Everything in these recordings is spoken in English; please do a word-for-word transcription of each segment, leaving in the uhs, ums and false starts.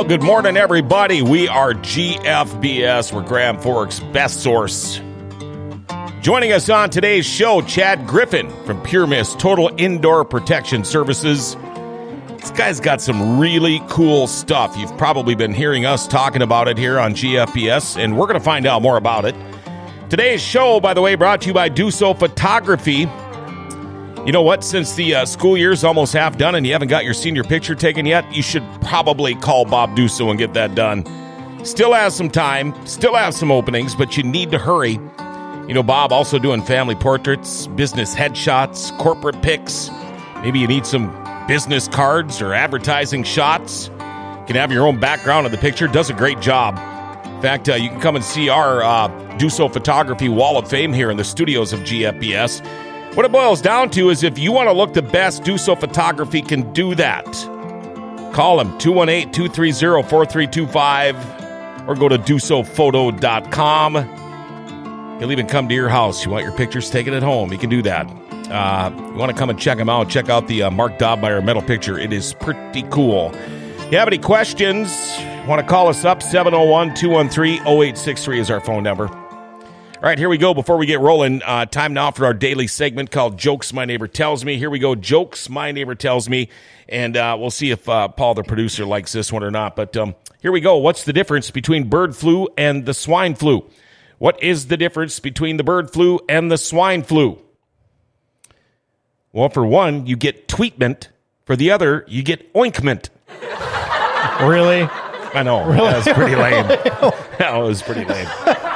good morning, everybody. We are G F B S. We're Grand Forks' best source. Joining us on today's show, Chad Griffin from Pure Mist Total Indoor Protection Services. This guy's got some really cool stuff. You've probably been hearing us talking about it here on G F B S, and we're going to find out more about it. Today's show, by the way, brought to you by Duso Photography. You know what? Since the uh, school year's almost half done and you haven't got your senior picture taken yet, you should probably call Bob Duso and get that done. Still has some time, still has some openings, but you need to hurry. You know, Bob also doing family portraits, business headshots, corporate pics. Maybe you need some business cards or advertising shots. You can have your own background in the picture. Does a great job. In fact, uh, you can come and see our uh, Duso Photography Wall of Fame here in the studios of G F B S. What it boils down to is if you want to look the best, Duso Photography can do that. Call them, two one eight, two three zero, four three two five, or go to duso photo dot com. He'll even come to your house. You want your pictures taken at home, he can do that. Uh, you want to come and check him out, check out the uh, Mark Dobmeyer metal picture. It is pretty cool. If you have any questions, want to call us up, seven oh one, two one three, oh eight six three is our phone number. All right, here we go. Before we get rolling, uh, time now for our daily segment called Jokes My Neighbor Tells Me. Here we go, Jokes My Neighbor Tells Me, and uh, we'll see if uh, Paul, the producer, likes this one or not. But um, here we go. What's the difference between bird flu and the swine flu? What is the difference between the bird flu and the swine flu? Well, for one, you get tweetment. For the other, you get ointment. Really? I know. Really? That was pretty lame. That was pretty lame.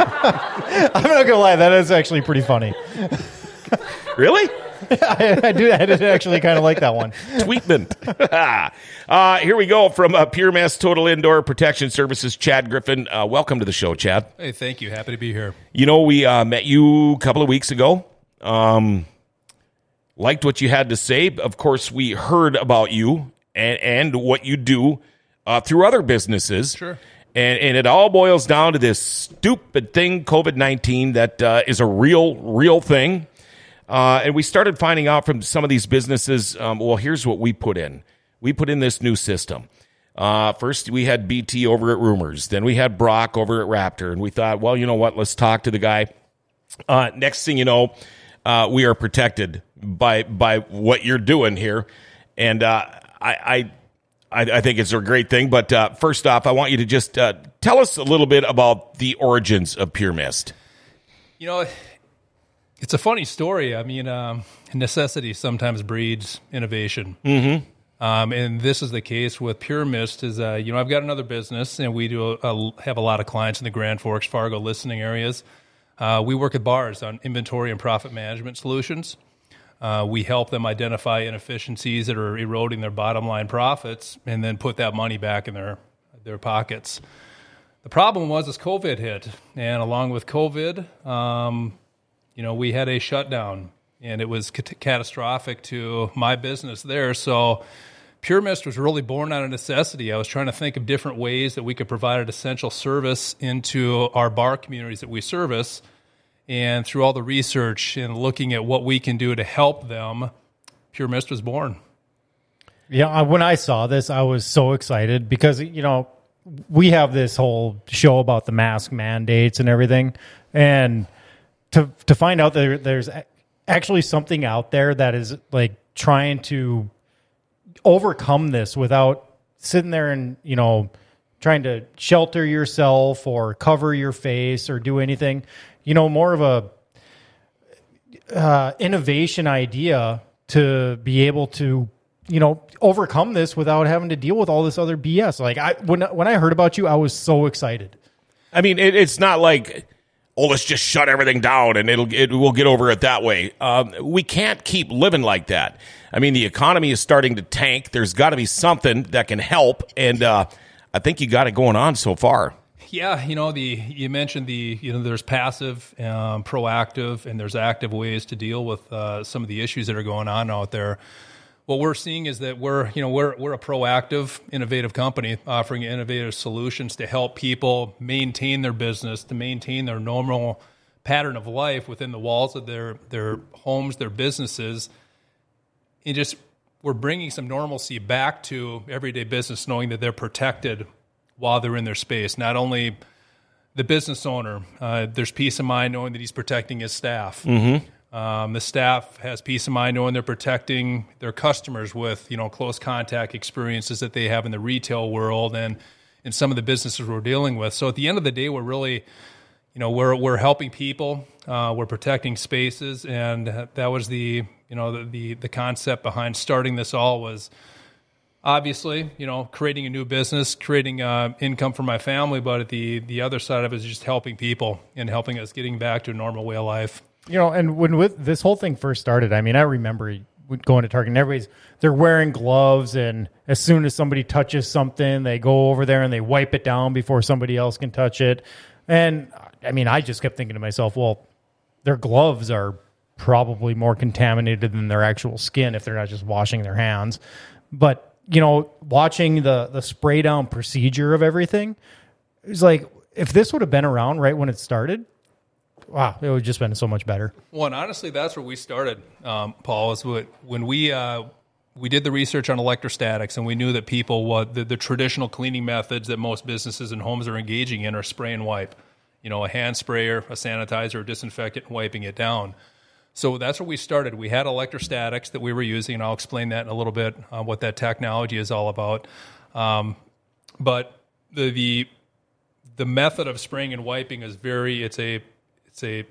I'm not gonna lie, that is actually pretty funny. Really? I, I do. I did actually kind of like that one. Tweetment. uh, here we go from uh, Pure Mist Total Indoor Protection Services. Chad Griffin, uh, welcome to the show, Chad. Hey, thank you. Happy to be here. You know, we uh, met you a couple of weeks ago. Um, liked what you had to say. Of course, we heard about you and, and what you do uh, through other businesses. Sure. And, and it all boils down to this stupid thing, covid nineteen, that uh, is a real, real thing. Uh, and we started finding out from some of these businesses, um, well, here's what we put in. We put in this new system. Uh, first, we had B T over at Rumors. Then we had Brock over at Raptor. And we thought, well, you know what? Let's talk to the guy. Uh, next thing you know, uh, we are protected by by what you're doing here. And uh, I... I I, I think it's a great thing, but uh, first off, I want you to just uh, tell us a little bit about the origins of Pure Mist. You know, it's a funny story. I mean, um, necessity sometimes breeds innovation. Mm-hmm. Um, and this is the case with Pure Mist. Is uh, you know, I've got another business, and we do a, a, have a lot of clients in the Grand Forks, Fargo listening areas. Uh, we work at bars on inventory and profit management solutions. Uh, we help them identify inefficiencies that are eroding their bottom line profits and then put that money back in their their pockets. The problem was as COVID hit, and along with COVID, um, you know, we had a shutdown, and it was cat- catastrophic to my business there. So Pure Mist was really born out of necessity. I was trying to think of different ways that we could provide an essential service into our bar communities that we service. And through all the research and looking at what we can do to help them, Pure Mist was born. Yeah, when I saw this, I was so excited because, you know, we have this whole show about the mask mandates and everything. And to to find out that there's actually something out there that is like trying to overcome this without sitting there and, you know, trying to shelter yourself or cover your face or do anything. You know, more of a uh, innovation idea to be able to, you know, overcome this without having to deal with all this other B S. Like I, when when I heard about you, I was so excited. I mean, it, it's not like, oh, let's just shut everything down and it'll it, we'll get over it that way. Um, we can't keep living like that. I mean, the economy is starting to tank. There's got to be something that can help, and uh, I think you got it going on so far. Yeah, you know, the you mentioned the you know there's passive, um, proactive, and there's active ways to deal with uh, some of the issues that are going on out there. What we're seeing is that we're you know we're we're a proactive, innovative company offering innovative solutions to help people maintain their business, to maintain their normal pattern of life within the walls of their their homes, their businesses, and just we're bringing some normalcy back to everyday business, knowing that they're protected while they're in their space. Not only the business owner, uh, there's peace of mind knowing that he's protecting his staff. Mm-hmm. Um, the staff has peace of mind knowing they're protecting their customers with, you know, close contact experiences that they have in the retail world and in some of the businesses we're dealing with. So at the end of the day, we're really, you know, we're we're helping people, uh, we're protecting spaces, and that was the, you know, the, the the concept behind starting this all was obviously, you know, creating a new business, creating uh, income for my family, but at the the other side of it is just helping people and helping us getting back to a normal way of life. You know, and when with this whole thing first started, I mean, I remember going to Target and everybody's, they're wearing gloves, and as soon as somebody touches something, they go over there and they wipe it down before somebody else can touch it. And I mean, I just kept thinking to myself, well, their gloves are probably more contaminated than their actual skin if they're not just washing their hands. But, you know, watching the, the spray down procedure of everything, it was like, if this would have been around right when it started, wow, it would have just been so much better. Well, and honestly, that's where we started, um, Paul, is what, when we uh, we did the research on electrostatics, and we knew that people, what the, the traditional cleaning methods that most businesses and homes are engaging in are spray and wipe. You know, a hand sprayer, a sanitizer, a disinfectant, and wiping it down. So that's where we started. We had electrostatics that we were using, and I'll explain that in a little bit, uh, what that technology is all about. Um, but the, the the method of spraying and wiping is very, it's a It's a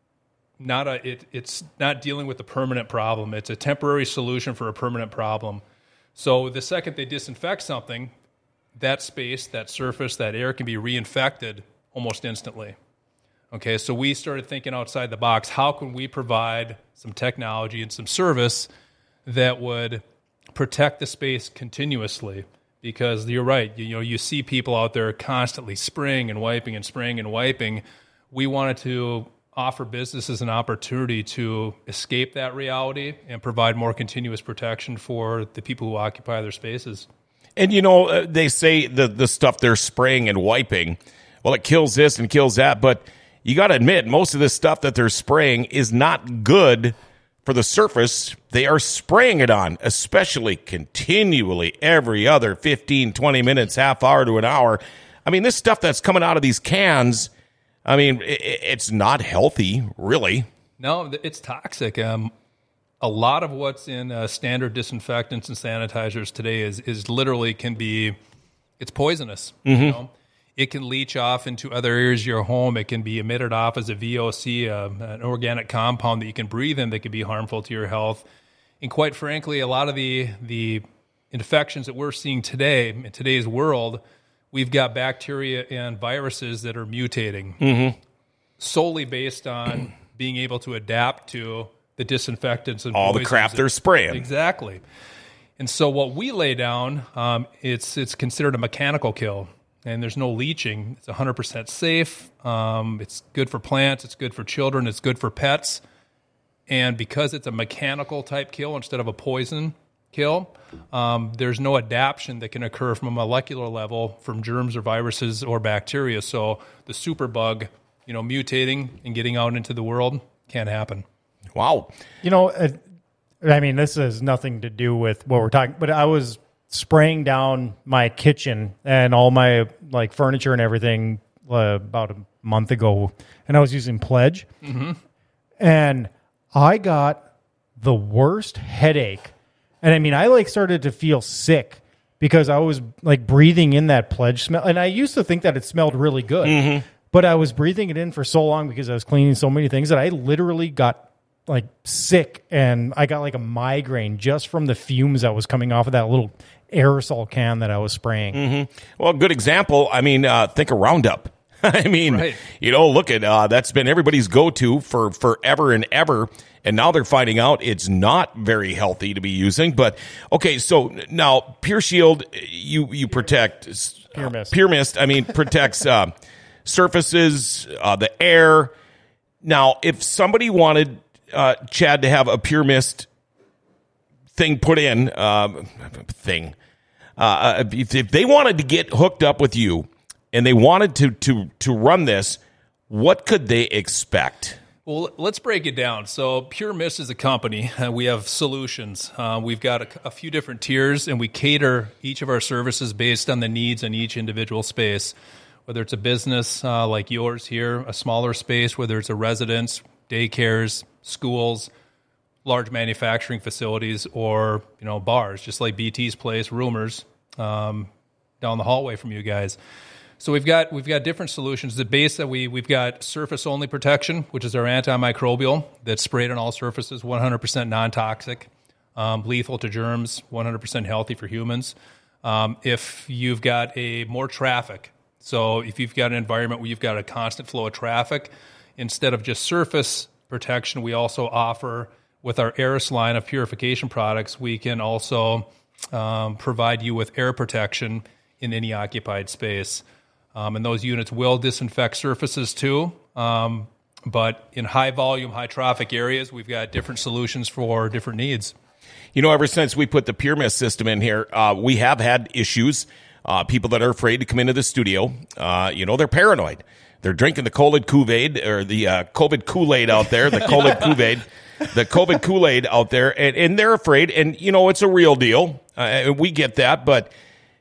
not a it, it's not dealing with a permanent problem. It's a temporary solution for a permanent problem. So the second they disinfect something, that space, that surface, that air can be reinfected almost instantly. Okay, so we started thinking outside the box. How can we provide some technology and some service that would protect the space continuously? Because you're right, you, you know, you see people out there constantly spraying and wiping and spraying and wiping. We wanted to offer businesses an opportunity to escape that reality and provide more continuous protection for the people who occupy their spaces. And, you know, uh, they say the, the stuff they're spraying and wiping, well, it kills this and kills that. But you got to admit, most of this stuff that they're spraying is not good for the surface they are spraying it on, especially continually every other fifteen, twenty minutes, half hour to an hour. I mean, this stuff that's coming out of these cans, I mean, it's not healthy, really. No, it's toxic. Um, a lot of what's in uh, standard disinfectants and sanitizers today is is literally can be, it's poisonous. Mm-hmm. You know? It can leach off into other areas of your home. It can be emitted off as a V O C, uh, an organic compound that you can breathe in that can be harmful to your health. And quite frankly, a lot of the the infections that we're seeing today in today's world, we've got bacteria and viruses that are mutating mm-hmm. solely based on being able to adapt to the disinfectants and all the crap they're spraying. Exactly. And so what we lay down, um, it's it's considered a mechanical kill, and there's no leaching. It's one hundred percent safe. Um, it's good for plants. It's good for children. It's good for pets. And because it's a mechanical type kill instead of a poison kill, um, there's no adaptation that can occur from a molecular level from germs or viruses or bacteria. So the superbug, you know, mutating and getting out into the world can't happen. Wow. You know, uh, I mean, this has nothing to do with what we're talking, but I was spraying down my kitchen and all my like furniture and everything uh, about a month ago, and I was using Pledge, mm-hmm. and I got the worst headache. And I mean, I like started to feel sick because I was like breathing in that Pledge smell. And I used to think that it smelled really good, mm-hmm. but I was breathing it in for so long because I was cleaning so many things that I literally got like sick, and I got like a migraine just from the fumes that was coming off of that little aerosol can that I was spraying. Mm-hmm. Well, good example. I mean, uh, think of Roundup. I mean, right. you know, look at uh, that's been everybody's go-to for forever and ever. And now they're finding out it's not very healthy to be using. But okay, so now Pure Shield, you you protect Pure Mist. Uh, Pure Mist. I mean, protects uh, surfaces, uh, the air. Now, if somebody wanted uh, Chad to have a Pure Mist thing put in, uh, thing, uh, if, if they wanted to get hooked up with you and they wanted to to to run this, what could they expect? Well, let's break it down. So Pure Mist is a company. Uh, we have solutions. Uh, we've got a, a few different tiers, and we cater each of our services based on the needs in each individual space, whether it's a business uh, like yours here, a smaller space, whether it's a residence, daycares, schools, large manufacturing facilities, or you know bars, just like B T's place, Rumors, um, down the hallway from you guys. So we've got we've got different solutions. The base that we we've got surface only protection, which is our antimicrobial that's sprayed on all surfaces, one hundred percent non-toxic, um, lethal to germs, one hundred percent healthy for humans. Um, if you've got a more traffic, so if you've got an environment where you've got a constant flow of traffic, instead of just surface protection, we also offer with our Aeris line of purification products, we can also um, provide you with air protection in any occupied space. Um, and those units will disinfect surfaces too. Um, but in high volume, high traffic areas, we've got different solutions for different needs. You know, ever since we put the Pure Mist system in here, uh, we have had issues. Uh, people that are afraid to come into the studio, uh, you know, they're paranoid. They're drinking the COVID Kool-Aid or the uh, COVID Kool-Aid out there, the COVID Kool-Aid, the COVID Kool-Aid out there, and, and they're afraid. And, you know, it's a real deal. Uh, and we get that, but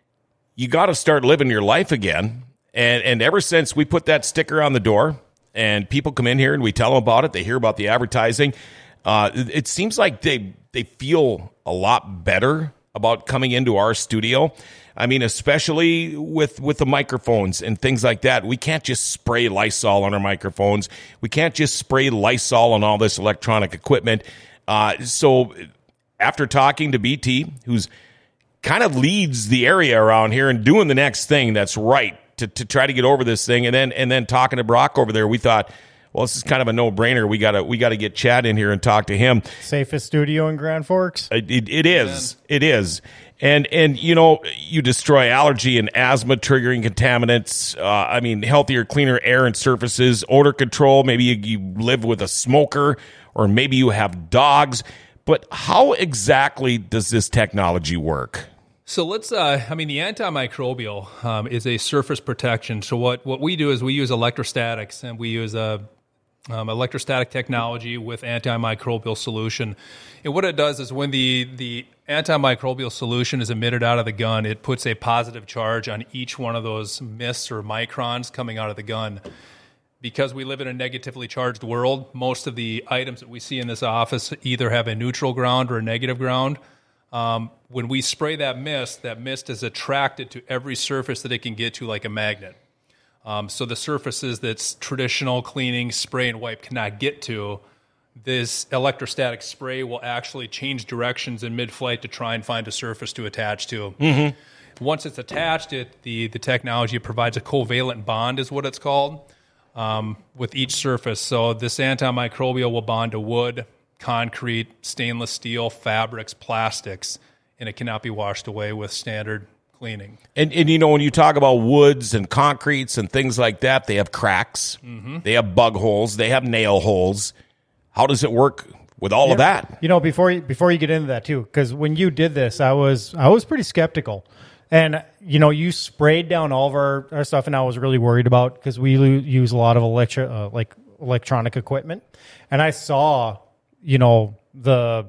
you got to start living your life again. And and ever since we put that sticker on the door and people come in here and we tell them about it, they hear about the advertising, uh, it, it seems like they they feel a lot better about coming into our studio. I mean, especially with, with the microphones and things like that. We can't just spray Lysol on our microphones. We can't just spray Lysol on all this electronic equipment. Uh, so after talking to B T, who's kind of leads the area around here and doing the next thing that's right, To, to try to get over this thing, and then and then talking to Brock over there, we thought, well, this is kind of a no brainer. We gotta we gotta get Chad in here and talk to him. Safest studio in Grand Forks. It, it, it is, it is, and and you know you destroy allergy and asthma triggering contaminants. Uh, I mean, healthier, cleaner air and surfaces, odor control. Maybe you, you live with a smoker, or maybe you have dogs. But how exactly does this technology work? So let's, uh, I mean, the antimicrobial um, is a surface protection. So what, what we do is we use electrostatics, and we use a um, electrostatic technology with antimicrobial solution. And what it does is when the, the antimicrobial solution is emitted out of the gun, it puts a positive charge on each one of those mists or microns coming out of the gun. Because we live in a negatively charged world, most of the items that we see in this office either have a neutral ground or a negative ground. Um, when we spray that mist, that mist is attracted to every surface that it can get to like a magnet. Um, so the surfaces that's traditional cleaning, spray, and wipe cannot get to, this electrostatic spray will actually change directions in mid-flight to try and find a surface to attach to. Mm-hmm. Once it's attached, it the, the technology provides a covalent bond is what it's called, um, with each surface. So this antimicrobial will bond to wood, concrete, stainless steel, fabrics, plastics, and it cannot be washed away with standard cleaning. And, and you know, when you talk about woods and concretes and things like that, they have cracks, mm-hmm. they have bug holes, they have nail holes. How does it work with all yeah. of that? You know, before you, before you get into that too, because when you did this, I was I was pretty skeptical. And, you know, you sprayed down all of our, our stuff, and I was really worried about, because we lo- use a lot of electri- uh, like electronic equipment. And I saw, you know, the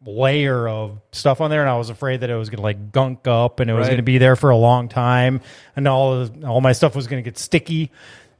layer of stuff on there, and I was afraid that it was going to like gunk up, and it was right. going to be there for a long time, and all of, all my stuff was going to get sticky.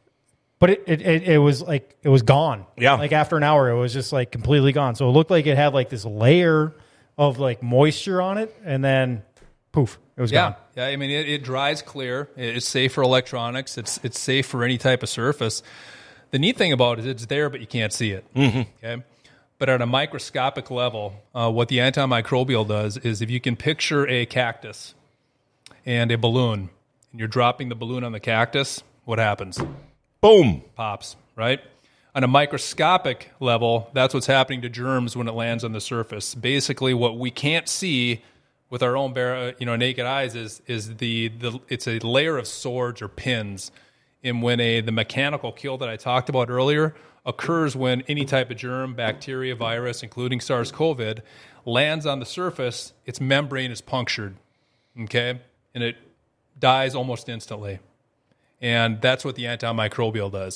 But it, it, it, it was like, it was gone. Yeah. Like after an hour, it was just like completely gone. So it looked like it had like this layer of like moisture on it, and then poof, it was yeah. gone. Yeah, I mean, it, it dries clear. It's safe for electronics. It's it's safe for any type of surface. The neat thing about it is it's there, but you can't see it. Mm-hmm. Okay. But at a microscopic level, uh, what the antimicrobial does is if you can picture a cactus and a balloon, and you're dropping the balloon on the cactus, what happens? Boom. Pops, right? On a microscopic level, that's what's happening to germs when it lands on the surface. Basically, what we can't see with our own bare, you know, naked eyes is is the, the it's a layer of swords or pins. And when a the mechanical kill that I talked about earlier occurs when any type of germ, bacteria, virus, including SARS-CoV, lands on the surface, its membrane is punctured, okay? And it dies almost instantly. And that's what the antimicrobial does.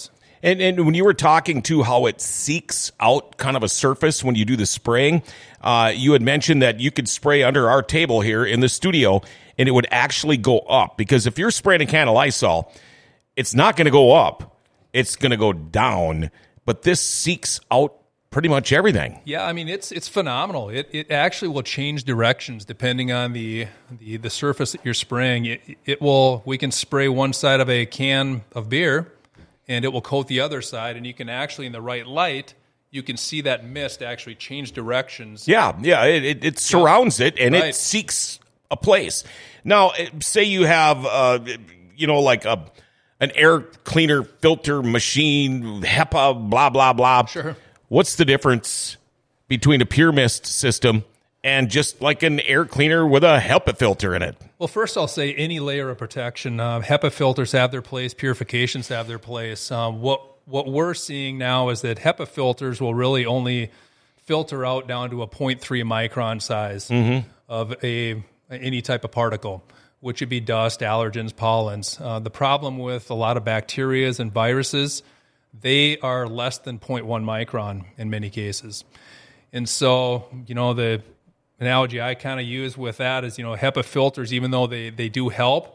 And and when you were talking to how it seeks out kind of a surface when you do the spraying, uh, you had mentioned that you could spray under our table here in the studio and it would actually go up. Because if you're spraying a can of Lysol, it's not going to go up. It's going to go down. But this seeks out pretty much everything. Yeah, I mean, it's it's phenomenal. It it actually will change directions depending on the the, the surface that you're spraying. It, it will, we can spray one side of a can of beer, and it will coat the other side, and you can actually, in the right light, you can see that mist actually change directions. Yeah, yeah, it, it, it surrounds it, and Right. it seeks a place. Now, say you have, uh, you know, like a an air cleaner filter machine, HEPA, blah, blah, blah. Sure. What's the difference between a Pure Mist system and just like an air cleaner with a HEPA filter in it? Well, first I'll say any layer of protection. Uh, HEPA filters have their place. Purifications have their place. Um, what what we're seeing now is that HEPA filters will really only filter out down to a zero point three micron size Mm-hmm. of a any type of particle, which would be dust, allergens, pollens. Uh, the problem with a lot of bacterias and viruses, they are less than zero point one micron in many cases. And so, you know, the analogy I kind of use with that is, you know, HEPA filters, even though they, they do help,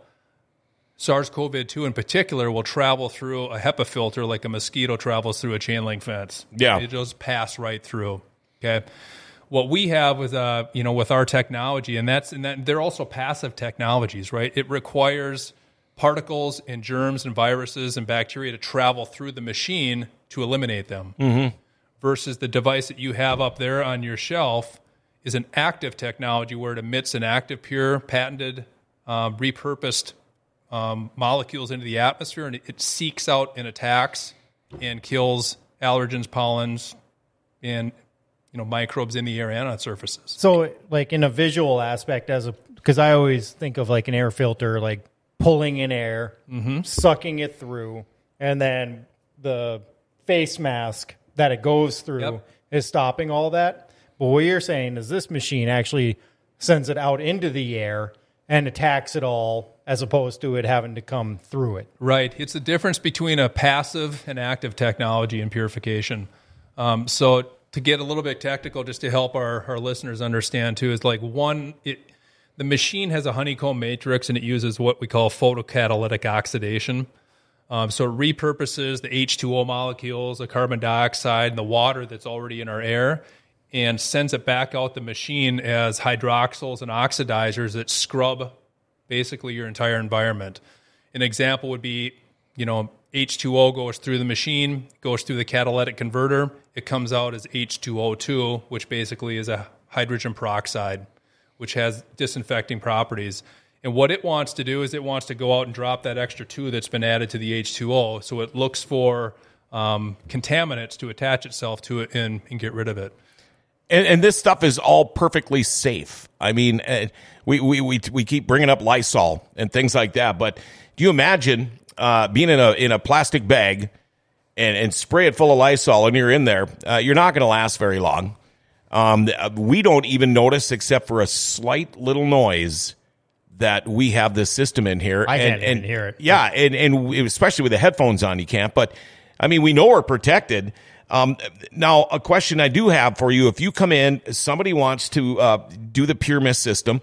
SARS-C o V two in particular will travel through a HEPA filter like a mosquito travels through a chain link fence. Yeah. It just pass right through. Okay. What we have with, uh, you know, with our technology, and that's, and that they're also passive technologies, right? It requires particles and germs and viruses and bacteria to travel through the machine to eliminate them. Mm-hmm. Versus the device that you have up there on your shelf is an active technology where it emits an active, pure, patented, uh, repurposed um, molecules into the atmosphere, and it, it seeks out and attacks and kills allergens, pollens, and you know microbes in the air and on surfaces. So, like in a visual aspect, as a because I always think of like an air filter, like pulling in air, Mm-hmm. sucking it through, and then the face mask that it goes through Yep. is stopping all that. But what you're saying is this machine actually sends it out into the air and attacks it all, as opposed to it having to come through it. Right. It's the difference between a passive and active technology in purification. Um, so to get a little bit technical, just to help our, our listeners understand too, is like one, it, the machine has a honeycomb matrix and it uses what we call photocatalytic oxidation. Um, so it repurposes the H two O molecules, the carbon dioxide, and the water that's already in our air and sends it back out the machine as hydroxyls and oxidizers that scrub basically your entire environment. An example would be, you know, H two O goes through the machine, goes through the catalytic converter. It comes out as H two O two, which basically is a hydrogen peroxide, which has disinfecting properties. And what it wants to do is it wants to go out and drop that extra two that's been added to the H two O. So it looks for um, contaminants to attach itself to it and, and get rid of it. And, and this stuff is all perfectly safe. I mean, uh, we, we, we, we keep bringing up Lysol and things like that, but do you imagine uh, being in a in a plastic bag and, and spray it full of Lysol and you're in there? Uh, you're not going to last very long. Um, we don't even notice, except for a slight little noise, that we have this system in here. I and, can't even and, hear it. Yeah, and, and especially with the headphones on, you can't. But, I mean, we know we're protected. Um, now, a question I do have for you, if you come in, somebody wants to uh, do the Pure Mist system,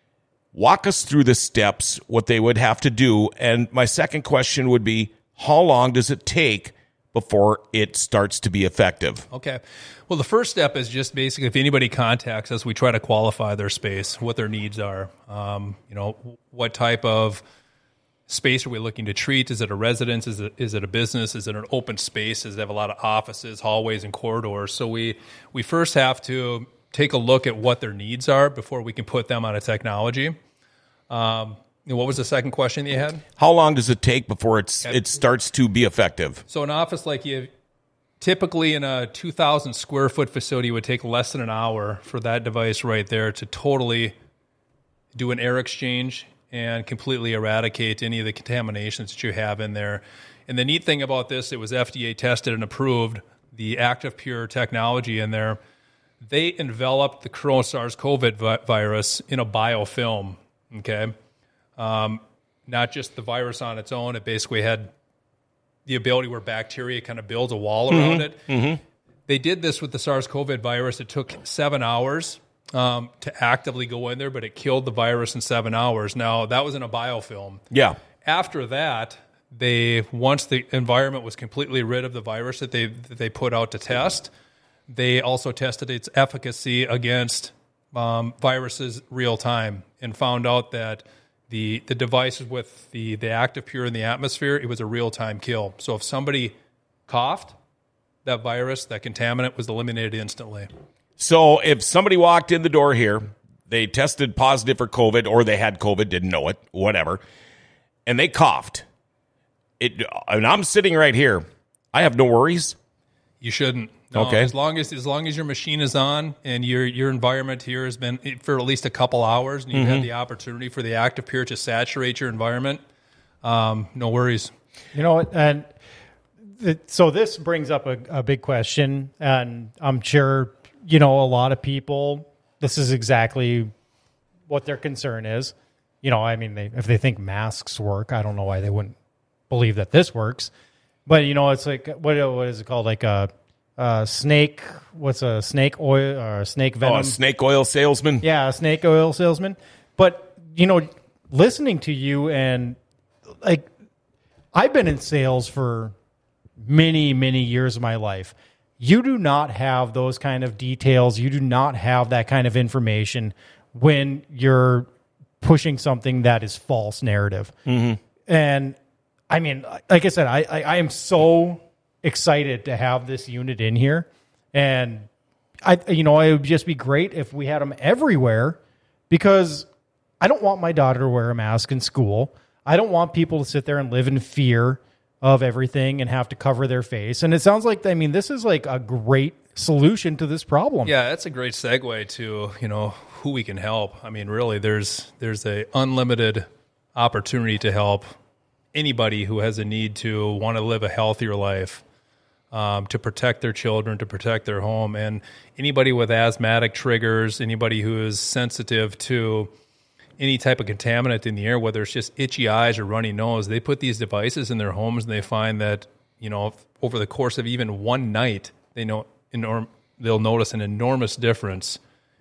walk us through the steps, what they would have to do. And my second question would be, how long does it take before it starts to be effective? Okay. Well, the first step is just basically if anybody contacts us, we try to qualify their space, what their needs are. Um, you know, what type of space are we looking to treat? Is it a residence? Is it is it a business? Is it an open space? Does it have a lot of offices, hallways, and corridors? So we we first have to take a look at what their needs are before we can put them on a technology. Um, and what was the second question that you had? How long does it take before it's it starts to be effective? So an office like you, typically in a two thousand square foot facility, it would take less than an hour for that device right there to totally do an air exchange and completely eradicate any of the contaminations that you have in there. And the neat thing about this, it was F D A tested and approved, the Active Pure technology in there. They enveloped the Corona SARS-C o V virus in a biofilm, okay? Um, not just the virus on its own. It basically had the ability where bacteria kind of builds a wall around mm-hmm. it. Mm-hmm. They did this with the SARS-CoV virus. It took seven hours um, to actively go in there, but it killed the virus in seven hours. Now, that was in a biofilm. Yeah. After that, they once the environment was completely rid of the virus that they that they put out to test, they also tested its efficacy against um, viruses real time and found out that the the device with the, the active pure in the atmosphere, it was a real time kill. So if somebody coughed, that virus, that contaminant was eliminated instantly. So if somebody walked in the door here, they tested positive for COVID, or they had COVID, didn't know it, whatever, and they coughed, it, and I'm sitting right here, I have no worries. You shouldn't. No, okay. As long as as long as your machine is on and your your environment here has been for at least a couple hours, and you've mm-hmm. had the opportunity for the active pure to saturate your environment, um, no worries. You know what? And th- so this brings up a, a big question, and I'm sure you know a lot of people. This is exactly what their concern is. You know, I mean, they, if they think masks work, I don't know why they wouldn't believe that this works. But you know, it's like what what is it called? Like a Uh, snake, what's a snake oil or uh, snake venom? Oh, a snake oil salesman? Yeah, a snake oil salesman. But, you know, listening to you and like, I've been in sales for many, many years of my life. You do not have those kind of details. You do not have that kind of information when you're pushing something that is false narrative. Mm-hmm. And I mean, like I said, I, I, I am so excited to have this unit in here, and I, you know, it would just be great if we had them everywhere, because I don't want my daughter to wear a mask in school. I don't want people to sit there and live in fear of everything and have to cover their face. And it sounds like, I mean, this is like a great solution to this problem. Yeah, that's a great segue to, you know, who we can help. I mean, really, there's there's a unlimited opportunity to help anybody who has a need to want to live a healthier life. Um, to protect their children, to protect their home. And anybody with asthmatic triggers, anybody who is sensitive to any type of contaminant in the air, whether it's just itchy eyes or runny nose, they put these devices in their homes and they find that, you know, over the course of even one night, they know enorm- they'll notice an enormous difference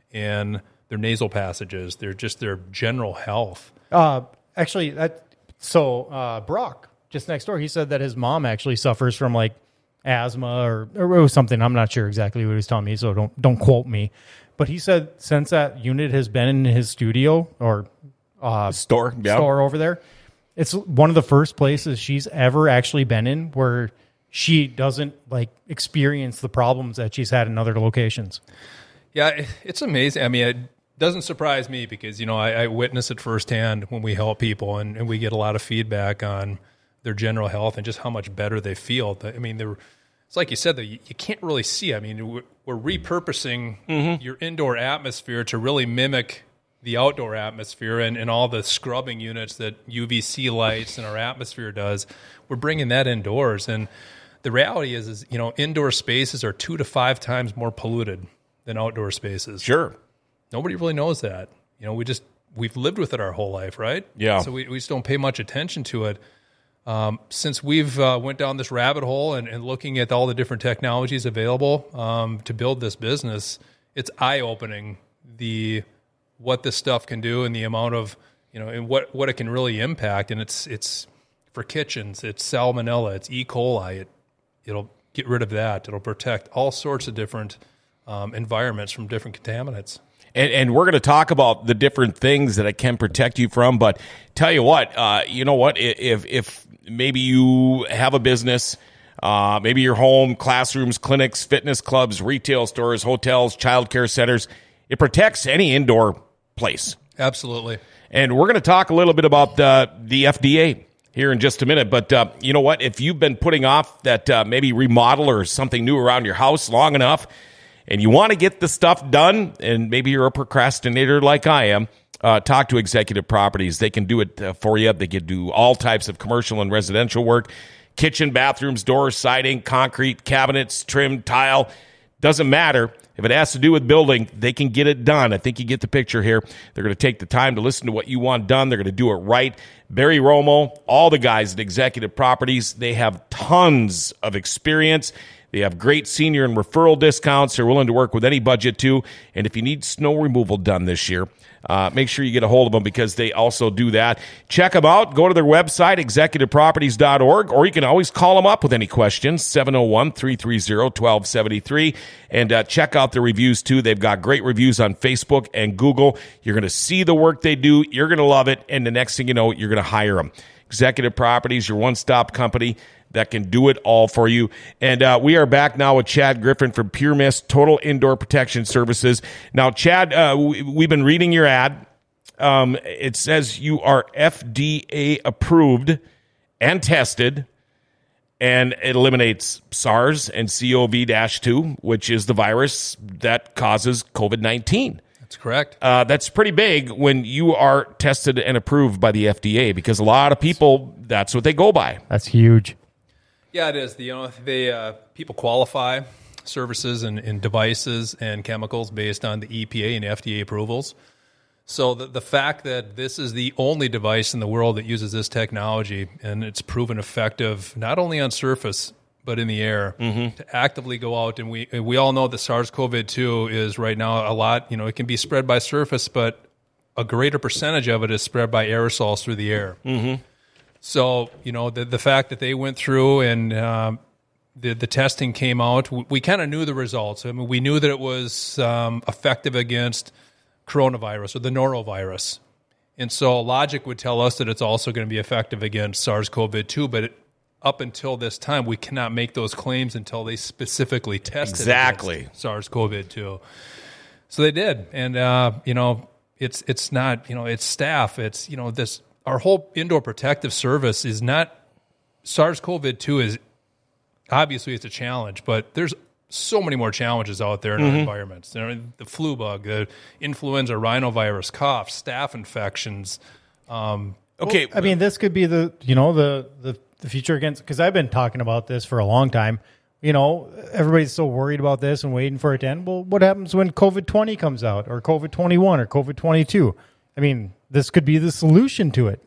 in their nasal passages, their just their general health. Uh, actually, that so uh, Brock, just next door, he said that his mom actually suffers from like asthma or, or it was something. I'm not sure exactly what he was telling me, so don't don't quote me. But he said since that unit has been in his studio or uh, store yeah. store over there, it's one of the first places she's ever actually been in where she doesn't like experience the problems that she's had in other locations. Yeah, it's amazing. I mean, it doesn't surprise me because, you know, I, I witness it firsthand when we help people, and, and we get a lot of feedback on their general health and just how much better they feel. I mean, they're, it's like you said, that you, you can't really see. I mean, we're, we're repurposing mm-hmm. your indoor atmosphere to really mimic the outdoor atmosphere, and, and all the scrubbing units that U V C lights in our atmosphere does. We're bringing that indoors. And the reality is, is, you know, indoor spaces are two to five times more polluted than outdoor spaces. Sure. Nobody really knows that. You know, we just, we've lived with it our whole life, right? Yeah. So we, we just don't pay much attention to it. Um, since we've uh, went down this rabbit hole and, and looking at all the different technologies available um, to build this business, it's eye-opening the what this stuff can do and the amount of, you know, and what, what it can really impact. And it's it's for kitchens, it's salmonella, it's E. coli. It it'll get rid of that. It'll protect all sorts of different um, environments from different contaminants. And, and we're going to talk about the different things that it can protect you from. But tell you what, uh, you know what? If if maybe you have a business, uh, maybe your home, classrooms, clinics, fitness clubs, retail stores, hotels, childcare centers, it protects any indoor place. Absolutely. And we're going to talk a little bit about uh, the F D A here in just a minute. But uh, you know what? If you've been putting off that uh, maybe remodel or something new around your house long enough, and you want to get the stuff done, and maybe you're a procrastinator like I am, uh, talk to Executive Properties. They can do it uh, for you. They can do all types of commercial and residential work, kitchen, bathrooms, doors, siding, concrete, cabinets, trim, tile. Doesn't matter. If it has to do with building, they can get it done. I think you get the picture here. They're going to take the time to listen to what you want done. They're going to do it right. Barry Romo, all the guys at Executive Properties, they have tons of experience. They have great senior and referral discounts. They're willing to work with any budget, too. And if you need snow removal done this year, uh, make sure you get a hold of them because they also do that. Check them out. Go to their website, executive properties dot org, or you can always call them up with any questions, seven oh one, three three zero, one two seven three. And uh, check out the reviews, too. They've got great reviews on Facebook and Google. You're going to see the work they do. You're going to love it. And the next thing you know, you're going to hire them. Executive Properties, your one-stop company that can do it all for you. And uh, we are back now with Chad Griffin from Pure Mist Total Indoor Protection Services. Now, Chad, uh, we, we've been reading your ad. Um, it says you are F D A approved and tested, and it eliminates SARS and C O V two, which is the virus that causes COVID nineteen. That's correct. Uh, that's pretty big when you are tested and approved by the F D A, because a lot of people, that's what they go by. That's huge. Yeah, it is. The, you know, they uh, people qualify services and, and devices and chemicals based on the E P A and F D A approvals. So the, the fact that this is the only device in the world that uses this technology, and it's proven effective not only on surface but in the air, mm-hmm. to actively go out, and we we all know that SARS C o V two is right now a lot. You know, it can be spread by surface, but a greater percentage of it is spread by aerosols through the air. Mm-hmm. So, you know, the the fact that they went through and um, the the testing came out, we, we kind of knew the results. I mean, we knew that it was um, effective against coronavirus or the norovirus. And so logic would tell us that it's also going to be effective against SARS C o V two, but it, up until this time, we cannot make those claims until they specifically tested exactly SARS C o V two. So they did. And, uh, you know, it's it's not, you know, it's staff. It's, you know, this... Our whole indoor protective service is not, SARS C o V two is, obviously it's a challenge, but there's so many more challenges out there in mm-hmm. our environments. You know, the flu bug, the influenza, rhinovirus, cough, staph infections. Um, okay. Well, I mean, this could be the, you know, the, the, the future against, because I've been talking about this for a long time. You know, everybody's so worried about this and waiting for it to end. Well, what happens when COVID twenty comes out, or COVID twenty-one, or COVID twenty-two? I mean, this could be the solution to it.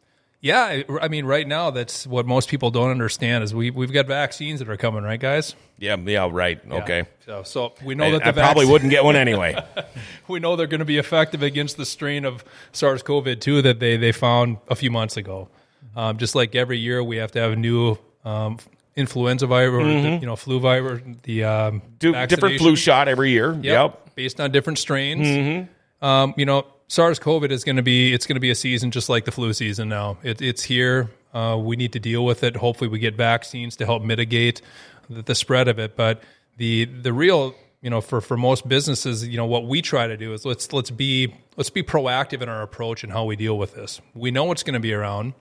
Yeah, I mean, right now, that's what most people don't understand is we, we've got vaccines that are coming, right, guys? Yeah, yeah, right. Yeah. Okay. So, so we know I, that the I vac- probably wouldn't get one anyway. We know they're going to be effective against the strain of SARS C o V two that they, they found a few months ago. Um, just like every year, we have to have a new um, influenza virus, mm-hmm. the, you know, flu virus, the um, Do, different flu shot every year. Yep. yep. Based on different strains. Mm-hmm. Um, you know, SARS C o V is going to be, it's going to be a season just like the flu season now. It, it's here. Uh, we need to deal with it. Hopefully we get vaccines to help mitigate the, the spread of it. But the the real, you know, for, for most businesses, you know, what we try to do is let's let's be let's be proactive in our approach and how we deal with this. We know it's going to be around.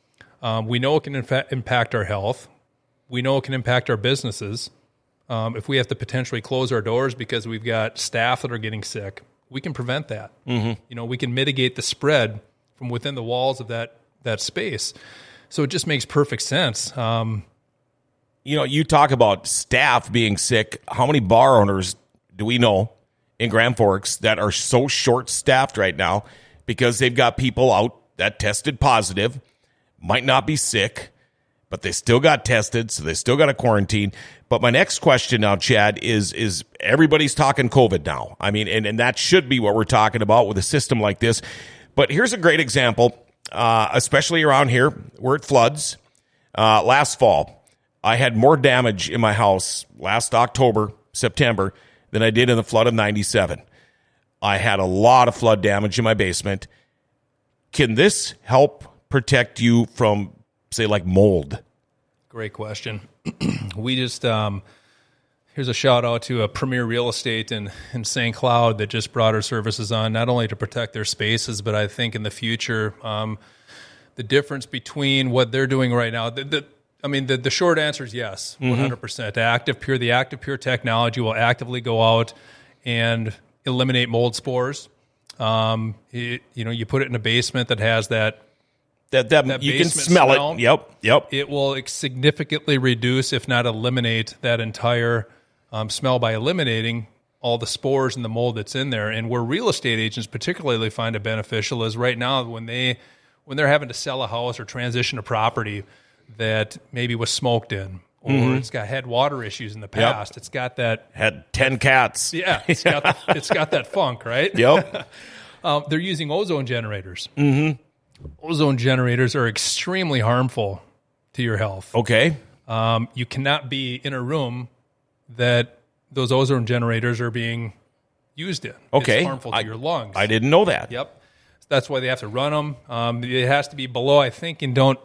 Um, we know it can infa- impact our health. We know it can impact our businesses. Um, if we have to potentially close our doors because we've got staff that are getting sick, we can prevent that. Mm-hmm. You know, we can mitigate the spread from within the walls of that that space. So it just makes perfect sense. Um, you know, you talk about staff being sick. How many bar owners do we know in Grand Forks that are so short-staffed right now because they've got people out that tested positive, might not be sick, but they still got tested, so they still got a quarantine. But my next question now, Chad, is is everybody's talking COVID now. I mean, and, and that should be what we're talking about with a system like this. But here's a great example, uh, especially around here where it floods. Uh, last fall, I had more damage in my house last October, September, than I did in the flood of ninety-seven. I had a lot of flood damage in my basement. Can this help protect you from, say, like mold? Great question. We just, um, here's a shout out to a Premier Real Estate in, in Saint Cloud that just brought our services on, not only to protect their spaces, but I think in the future, um, the difference between what they're doing right now, the, the, I mean, the, the short answer is yes, one hundred percent. Mm-hmm. Active Pure, the Active Pure technology will actively go out and eliminate mold spores. Um, it, you know, you put it in a basement that has that That, that, that you can smell, smell it. Yep, yep. It will significantly reduce, if not eliminate, that entire um, smell by eliminating all the spores and the mold that's in there. And where real estate agents particularly find it beneficial is right now when they when they're having to sell a house or transition a property that maybe was smoked in, or Mhm. it's got had water issues in the past. Yep. It's got that Had ten cats. yeah, it's got the, it's got that funk, right? Yep. um, they're using ozone generators. Mm-hmm. Ozone generators are extremely harmful to your health. Okay. Um, you cannot be in a room that those ozone generators are being used in. Okay. It's harmful to I, your lungs. I didn't know that. Yep. That's why they have to run them. Um, it has to be below, I think, and don't,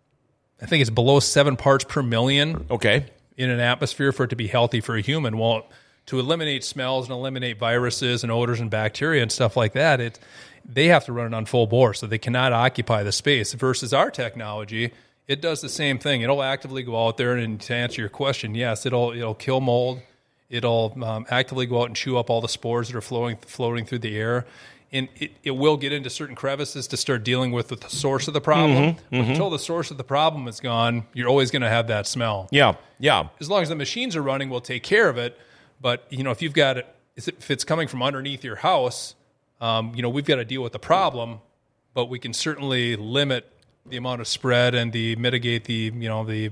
I think it's below seven parts per million Okay. in an atmosphere for it to be healthy for a human. Well, to eliminate smells and eliminate viruses and odors and bacteria and stuff like that, it they have to run it on full bore, so they cannot occupy the space. Versus our technology, it does the same thing. It'll actively go out there, and to answer your question, yes, it'll it'll kill mold. It'll um, actively go out and chew up all the spores that are flowing floating through the air. And it, it will get into certain crevices to start dealing with the source of the problem. Mm-hmm, mm-hmm. Until the source of the problem is gone, you're always going to have that smell. Yeah. Yeah. As long as the machines are running, we'll take care of it. But, you know, if you've got it, if it's coming from underneath your house, um, you know, we've got to deal with the problem, but we can certainly limit the amount of spread and the mitigate the, you know, the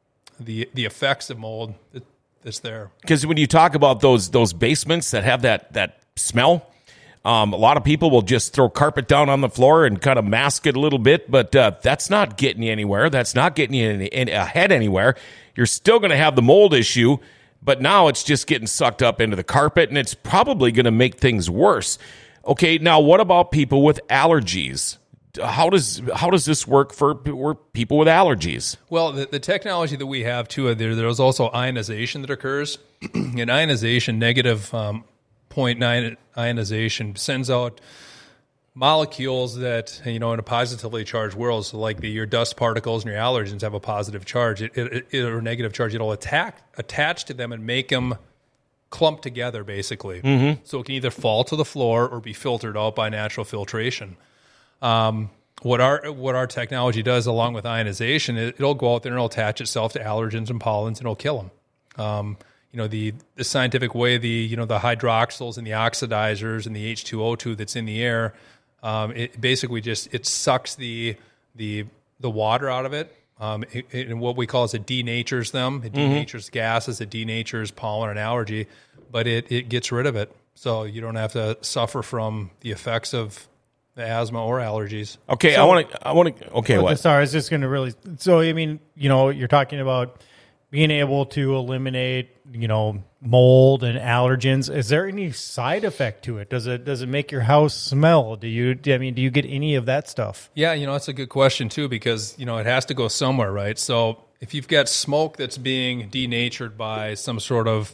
the the effects of mold that, that's there. Because when you talk about those those basements that have that that smell, um, a lot of people will just throw carpet down on the floor and kind of mask it a little bit, but uh, that's not getting you anywhere. That's not getting you in, in, ahead anywhere. You're still going to have the mold issue, but now it's just getting sucked up into the carpet, and it's probably going to make things worse. Okay, now what about people with allergies? How does how does this work for, for people with allergies? Well, the, the technology that we have too, there there's also ionization that occurs. And ionization, negative um, zero point nine ionization, sends out molecules that, you know, in a positively charged world, so like the, your dust particles and your allergens have a positive charge, it, it, it, or negative charge. It'll attack attach to them and make them clump together, basically. Mm-hmm. So it can either fall to the floor or be filtered out by natural filtration. Um, what our what our technology does, along with ionization, it, it'll go out there and it'll attach itself to allergens and pollens, and it'll kill them. Um, you know, the the scientific way, the you know the hydroxyls and the oxidizers and the H two O two that's in the air, um, it basically just it sucks the the the water out of it. Um, it, it, and what we call is it denatures them. It denatures mm-hmm. gases. It denatures pollen and allergy, but it it gets rid of it, so you don't have to suffer from the effects of the asthma or allergies. Okay, So- I want to. I want to. Okay, Well, what? Sorry, I was just going to really. So, I mean, you know, you're talking about being able to eliminate, you know, mold and allergens. Is there any side effect to it? Does it does it make your house smell? Do you? I mean, do you get any of that stuff? Yeah, you know, that's a good question too, because, you know, it has to go somewhere, right? So if you've got smoke that's being denatured by some sort of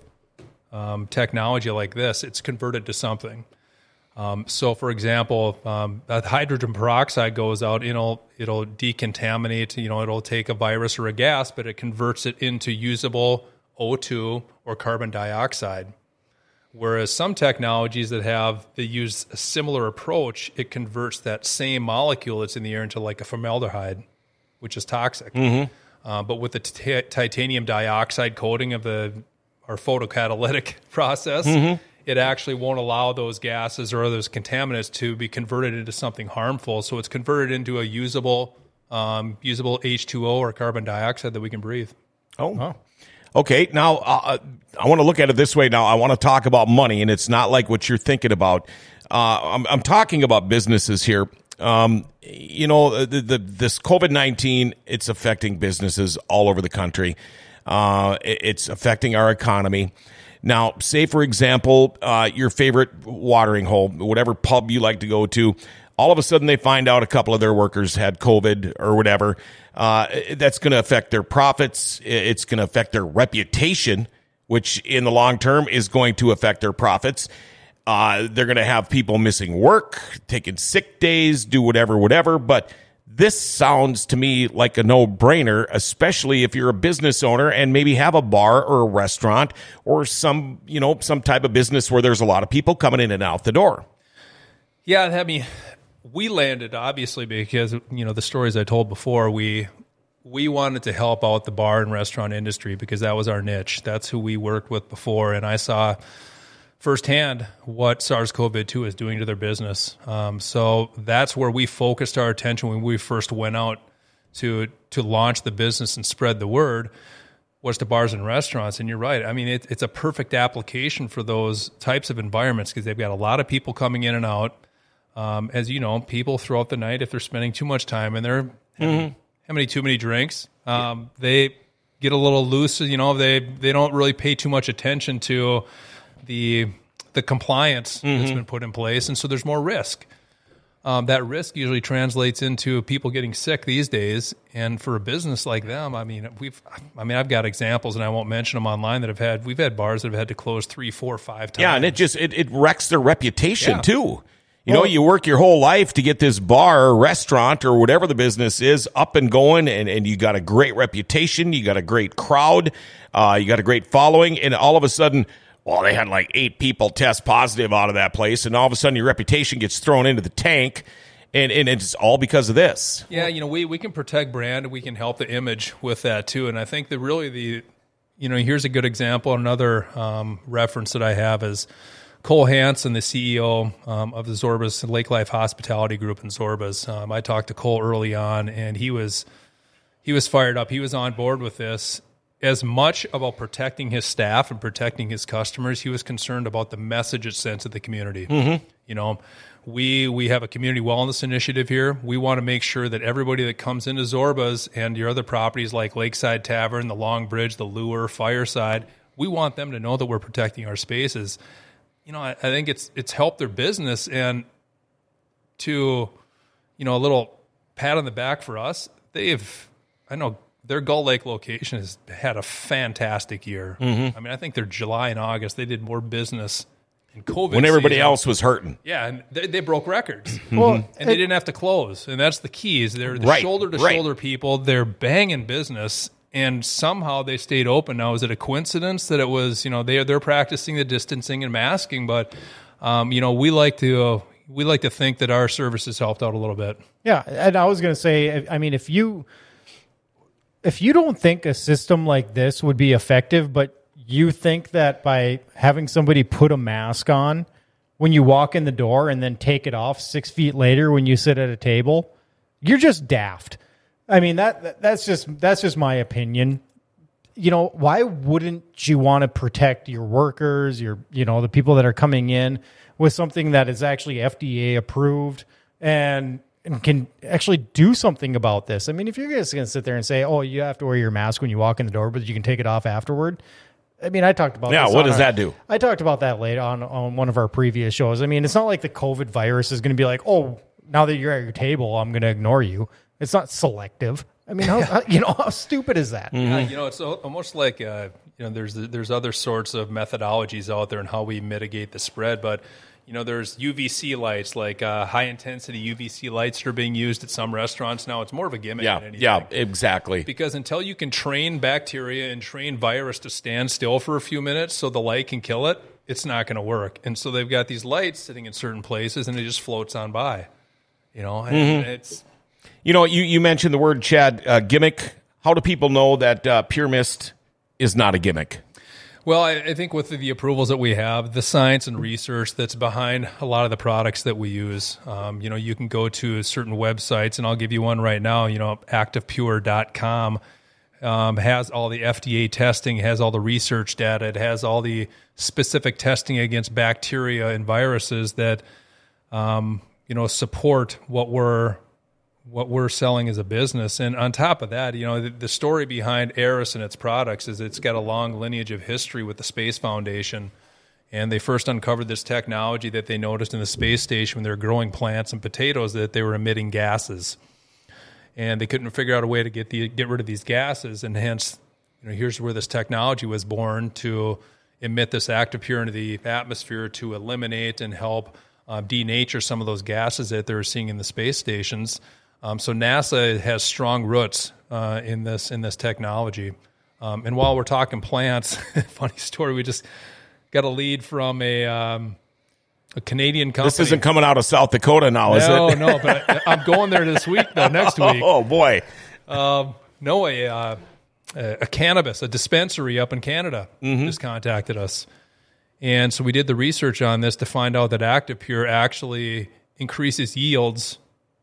um, technology like this, it's converted to something. Um, so, for example, um, that hydrogen peroxide goes out, it'll it'll decontaminate. You know, it'll take a virus or a gas, but it converts it into usable O two or carbon dioxide. Whereas some technologies that have they use a similar approach, it converts that same molecule that's in the air into like a formaldehyde, which is toxic. Mm-hmm. Uh, but with the t- titanium dioxide coating of the our photocatalytic process. Mm-hmm. It actually won't allow those gases or those contaminants to be converted into something harmful. So it's converted into a usable, um, usable H two O or carbon dioxide that we can breathe. Oh, oh. Okay. Now uh, I want to look at it this way. Now I want to talk about money, and it's not like what you're thinking about. Uh, I'm, I'm talking about businesses here. Um, you know, the, the, this COVID nineteen, it's affecting businesses all over the country. Uh, it, it's affecting our economy. Now, say, for example, uh, your favorite watering hole, whatever pub you like to go to, all of a sudden they find out a couple of their workers had COVID or whatever. Uh, that's going to affect their profits. It's going to affect their reputation, which in the long term is going to affect their profits. Uh, they're going to have people missing work, taking sick days, do whatever, whatever. But this sounds to me like a no-brainer, especially if you're a business owner and maybe have a bar or a restaurant or some, you know, some type of business where there's a lot of people coming in and out the door. Yeah, I mean, we landed obviously because, you know, the stories I told before, we we wanted to help out the bar and restaurant industry because that was our niche. That's who we worked with before, and I saw firsthand what SARS-C o V two is doing to their business. Um, so that's where we focused our attention when we first went out to to launch the business and spread the word, was to bars and restaurants. And you're right. I mean, it, it's a perfect application for those types of environments because they've got a lot of people coming in and out. Um, as you know, people throughout the night, if they're spending too much time in there, mm-hmm. having too many drinks, um, yeah. they get a little loose. You know, they they don't really pay too much attention to the the compliance mm-hmm. that's been put in place, and so there's more risk. Um, that risk usually translates into people getting sick these days. And for a business like them, I mean, we've, I mean, I've got examples, and I won't mention them online that have had. We've had bars that have had to close three, four, five times. Yeah, and it just it, it wrecks their reputation yeah. too. You well, know, you work your whole life to get this bar or restaurant or whatever the business is up and going, and, and you got a great reputation, you got a great crowd, uh, you got a great following, and all of a sudden, well, they had like eight people test positive out of that place, and all of a sudden your reputation gets thrown into the tank, and, and it's all because of this. Yeah, you know, we, we can protect brand, and we can help the image with that too. And I think that really the, you know, here's a good example. Another um, reference that I have is Cole Hansen, the C E O um, of the Zorbas Lake Life Hospitality Group in Zorbas. Um, I talked to Cole early on, and he was he was fired up. He was on board with this. As much about protecting his staff and protecting his customers, he was concerned about the message it sent to the community. Mm-hmm. You know, we we have a community wellness initiative here. We want to make sure that everybody that comes into Zorbas and your other properties like Lakeside Tavern, the Long Bridge, the Lure, Fireside, we want them to know that we're protecting our spaces. You know, I, I think it's it's helped their business, and to, you know, a little pat on the back for us. They've, I know. Their Gull Lake location has had a fantastic year. Mm-hmm. I mean, I think their July and August, they did more business in COVID when everybody season. else was hurting. Yeah, and they, they broke records. Mm-hmm. Well, and they didn't have to close. And that's the key, is they're the right, shoulder-to-shoulder right. people. They're banging business, and somehow they stayed open. Now, is it a coincidence that it was, you know, they, they're practicing the distancing and masking? But, um, you know, we like to... Uh, we like to think that our services helped out a little bit. Yeah, and I was going to say, I mean, if you... If you don't think a system like this would be effective, but you think that by having somebody put a mask on when you walk in the door and then take it off six feet later when you sit at a table, you're just daft. I mean, that that's just that's just my opinion. You know, why wouldn't you want to protect your workers, your you know, the people that are coming in with something that is actually F D A approved and and can actually do something about this? I mean, if you're just going to sit there and say, oh, you have to wear your mask when you walk in the door, but you can take it off afterward. I mean, I talked about yeah, this. what on does our, that do? I talked about that later on, on one of our previous shows. I mean, it's not like the COVID virus is going to be like, oh, now that you're at your table, I'm going to ignore you. It's not selective. I mean, how, how, you know, how stupid is that? Mm-hmm. Yeah, you know, it's almost like, uh, you know, there's there's other sorts of methodologies out there in how we mitigate the spread, but you know, there's U V C lights, like uh, high-intensity U V C lights that are being used at some restaurants now. It's more of a gimmick yeah, than anything. Yeah, exactly. Because until you can train bacteria and train virus to stand still for a few minutes so the light can kill it, it's not going to work. And so they've got these lights sitting in certain places, and it just floats on by. You know, and mm-hmm. it's... You know, you, you mentioned the word, Chad, uh, gimmick. How do people know that uh, Pure Mist is not a gimmick? Well, I, I think with the, the approvals that we have, the science and research that's behind a lot of the products that we use, um, you know, you can go to certain websites, and I'll give you one right now, you know, active pure dot com um, has all the F D A testing, has all the research data, it has all the specific testing against bacteria and viruses that, um, you know, support what we're what we're selling as a business. And on top of that, you know, the, the story behind Aeris and its products is it's got a long lineage of history with the Space Foundation. And they first uncovered this technology that they noticed in the space station when they were growing plants and potatoes, that they were emitting gases. And they couldn't figure out a way to get the get rid of these gases. And hence, you know, here's where this technology was born, to emit this active pure into the atmosphere to eliminate and help uh, denature some of those gases that they were seeing in the space stations. Um, so NASA has strong roots uh, in this in this technology. Um, and while we're talking plants, funny story, we just got a lead from a um, a Canadian company. This isn't coming out of South Dakota now, is no, it? No, no, but I, I'm going there this week, though, next week. Oh, boy. Um, no, a, uh, a cannabis, a dispensary up in Canada mm-hmm. just contacted us. And so we did the research on this to find out that Active Pure actually increases yields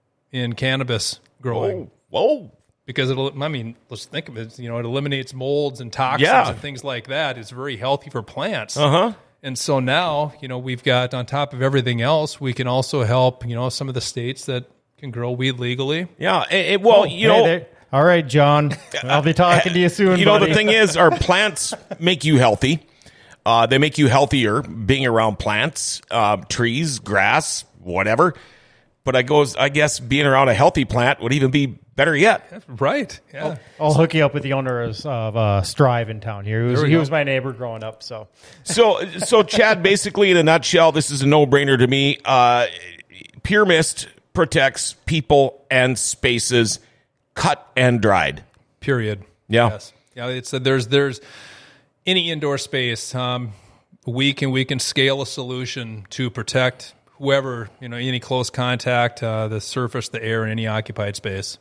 in cannabis growing. Whoa. Whoa. Because it'll, I mean, let's think of it. You know, it eliminates molds and toxins Yeah. and things like that. It's very healthy for plants. Uh-huh. And so now, you know, we've got, on top of everything else, we can also help, you know, some of the states that can grow weed legally. Yeah. It, it- well, Oh, you hey know, there. All right, John. I'll be talking to you soon. you know, buddy. the thing is, our plants make you healthy. Uh, they make you healthier being around plants, uh, trees, grass, whatever. But I goes, I guess being around a healthy plant would even be better yet. Right. Yeah. I'll hook you up with the owner of uh, Strive in town here. He was, There we he go. was my neighbor growing up. So So, so Chad, basically in a nutshell, this is a no-brainer to me. Uh, Pure Mist protects people and spaces, cut and dried. Period. Yeah. Yes. Yeah. It's there's there's any indoor space. Um, we can we can scale a solution to protect whoever, you know, any close contact, uh, the surface, the air, in any occupied space.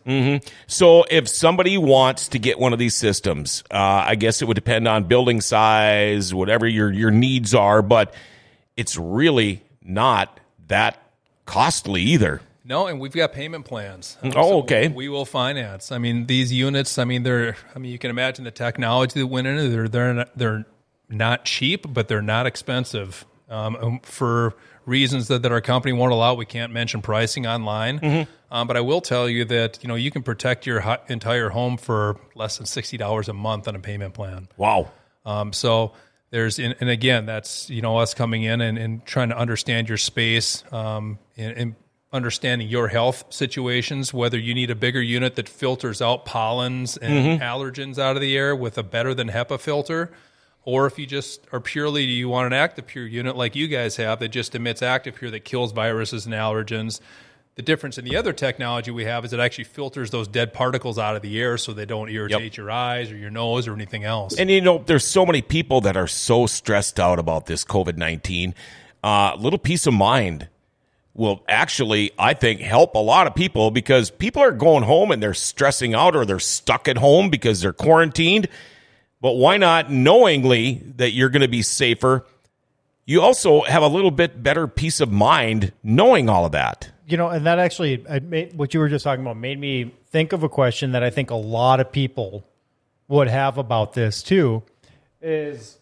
So if somebody wants to get one of these systems, uh, I guess it would depend on building size, whatever your, your needs are, but it's really not that costly either. No, and we've got payment plans. Um, Oh, okay. We will finance. I mean, these units. I mean, they're. I mean, you can imagine the technology that went into. They're they're not, they're not cheap, but they're not expensive. Um, for reasons that, that our company won't allow, we can't mention pricing online. Mm-hmm. Um, but I will tell you that you know you can protect your hu- entire home for less than sixty dollars a month on a payment plan. Wow. Um, so there's, and, and again, that's, you know, us coming in and, and trying to understand your space, um, and, and understanding your health situations, whether you need a bigger unit that filters out pollens and allergens out of the air with a better than HEPA filter, or if you just are purely, you want an Active Pure unit like you guys have that just emits Active Pure that kills viruses and allergens. The difference in the other technology we have is it actually filters those dead particles out of the air so they don't irritate Yep. your eyes or your nose or anything else. And, you know, there's so many people that are so stressed out about this COVID nineteen. Uh, little peace of mind will actually, I think, help a lot of people because people are going home and they're stressing out or they're stuck at home because they're quarantined. But why not, knowingly that you're going to be safer, you also have a little bit better peace of mind knowing all of that. you know, and that actually, it made, what you were just talking about made me think of a question that I think a lot of people would have about this too. Is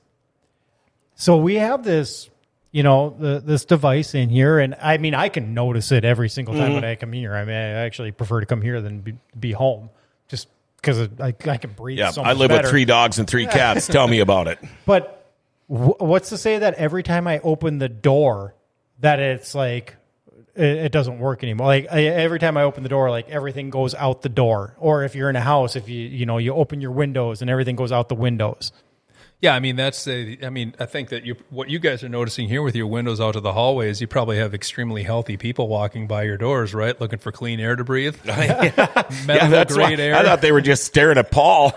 so we have this, you know, the, this device in here, and I mean, I can notice it every single time when I come here. I mean, I actually prefer to come here than be, be home, just because I, I can breathe. Yeah, so I much live better. with three dogs and three cats. Tell me about it. But w- what's to say that every time I open the door, that it's like it, it doesn't work anymore? Like I, every time I open the door, like everything goes out the door. Or if you're in a house, if you you know you open your windows and everything goes out the windows. Yeah, I mean that's. A, I mean, I think that you what you guys are noticing here with your windows out to the hallways, you probably have extremely healthy people walking by your doors, right, looking for clean air to breathe, medical Yeah, that's why grade air. I thought they were just staring at Paul.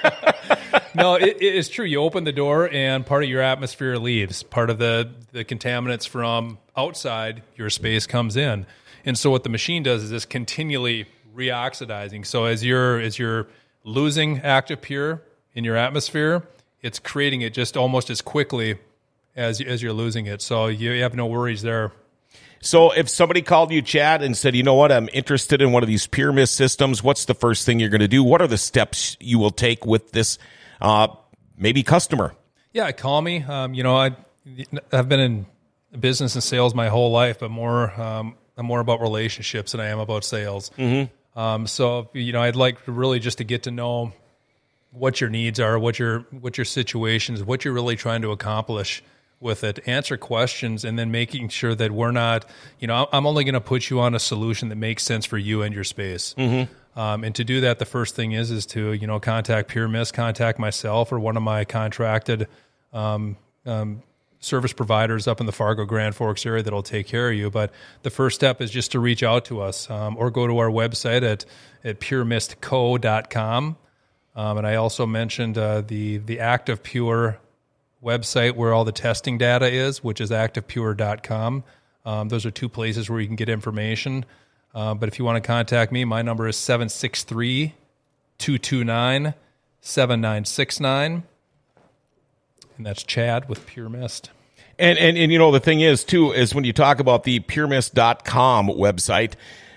No, it, it is true. You open the door, and part of your atmosphere leaves. Part of the the contaminants from outside your space comes in, and so what the machine does is it's continually reoxidizing. So as you're as you're losing Active Pure in your atmosphere, it's creating it just almost as quickly as as you're losing it. So you have no worries there. So if somebody called you, Chad, and said, you know what, I'm interested in one of these Pure Mist systems, what's the first thing you're going to do? What are the steps you will take with this uh, maybe customer? Yeah, call me. Um, you know, I I've been in business and sales my whole life, but more um, I'm more about relationships than I am about sales. Mm-hmm. Um, so you know, I'd like to really just to get to know what your needs are, what your what your situations, what you're really trying to accomplish with it. Answer questions, and then making sure that we're not, you know, I'm only going to put you on a solution that makes sense for you and your space. Mm-hmm. Um, and to do that, the first thing is is to you know contact Pure Mist, contact myself or one of my contracted um, um, service providers up in the Fargo Grand Forks area that'll take care of you. But the first step is just to reach out to us um, or go to our website at at pure mist co dot com. Um, and I also mentioned uh, the the Active Pure website where all the testing data is, which is active pure dot com. Um, those are two places where you can get information. Uh, but if you want to contact me, my number is seven six three, two two nine, seven nine six nine. And that's Chad with Pure Mist. And, and, and, you know, the thing is, too, is when you talk about the pure mist dot com website,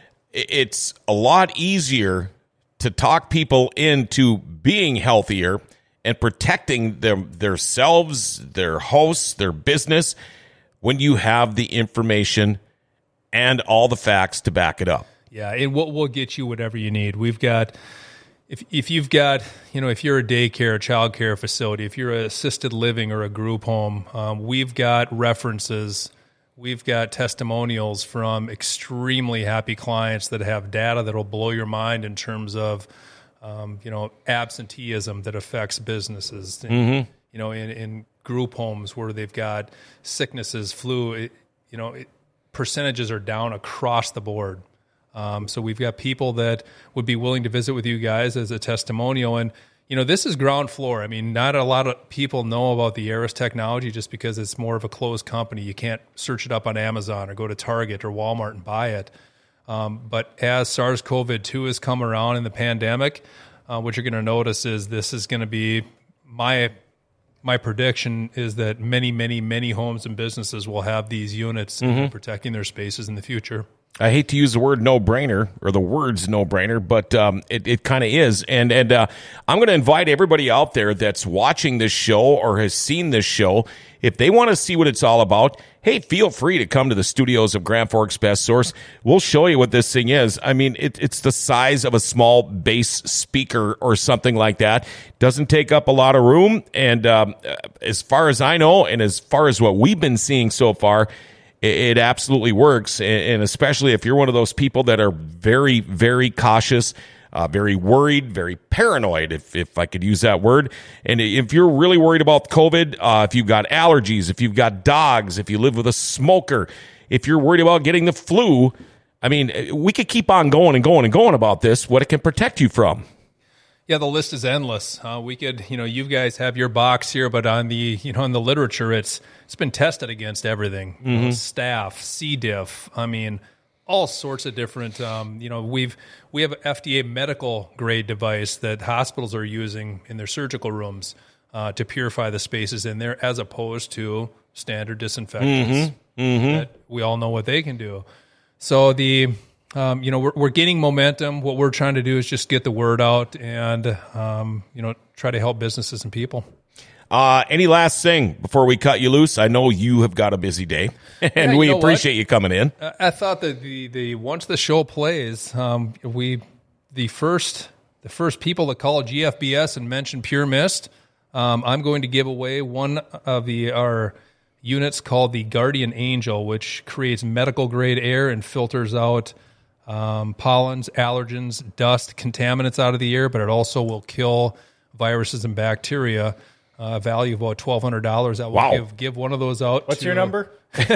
it's a lot easier to talk people into being healthier and protecting them, themselves, their hosts, their business, when you have the information and all the facts to back it up. Yeah, and we'll, we'll get you whatever you need. We've got, if if you've got, you know, if you're a daycare, a child care facility, if you're an assisted living or a group home, um, we've got references, we've got testimonials from extremely happy clients that have data that will blow your mind in terms of, um, you know, absenteeism that affects businesses. And, mm-hmm. You know, in, in group homes where they've got sicknesses, flu, it, you know, it, percentages are down across the board. Um, so we've got people that would be willing to visit with you guys as a testimonial. And, you know, this is ground floor. I mean, not a lot of people know about the Aeris technology just because it's more of a closed company. You can't search it up on Amazon or go to Target or Walmart and buy it. Um, but as SARS-C o V two has come around in the pandemic, uh, what you're going to notice is this is going to be my my prediction is that many, many, many homes and businesses will have these units mm-hmm. protecting their spaces in the future. I hate to use the word no-brainer or the words no-brainer, but um, it, it kind of is. And and uh, I'm going to invite everybody out there that's watching this show or has seen this show, if they want to see what it's all about, hey, feel free to come to the studios of Grand Forks Best Source. We'll show you what this thing is. I mean, it, it's the size of a small bass speaker or something like that. Doesn't take up a lot of room. And um, as far as I know, and as far as what we've been seeing so far, it absolutely works, and especially if you're one of those people that are very, very cautious, uh, very worried, very paranoid, if if I could use that word. And if you're really worried about COVID, uh, if you've got allergies, if you've got dogs, if you live with a smoker, if you're worried about getting the flu, I mean, we could keep on going and going and going about this, what it can protect you from. Yeah, the list is endless. Uh, we could, you know, you guys have your box here, but on the, you know, in the literature, it's it's been tested against everything. Mm-hmm. You know, staph, C. diff. I mean, all sorts of different. Um, you know, we've we have an F D A medical grade device that hospitals are using in their surgical rooms uh, to purify the spaces in there, as opposed to standard disinfectants. Mm-hmm. Mm-hmm. That we all know what they can do. So the Um, you know, we're, we're gaining momentum. What we're trying to do is just get the word out and, um, you know, try to help businesses and people. Uh, any last thing before we cut you loose? I know you have got a busy day, and yeah, we appreciate what? you coming in. I, I thought that the, the once the show plays, um, we the first the first people that call G F B S and mention Pure Mist, um, I'm going to give away one of the our units called the Guardian Angel, which creates medical grade air and filters out Um, pollens, allergens, dust, contaminants out of the air, but it also will kill viruses and bacteria. Uh, value of about twelve hundred dollars. I will wow. give give one of those out. What's to, your number?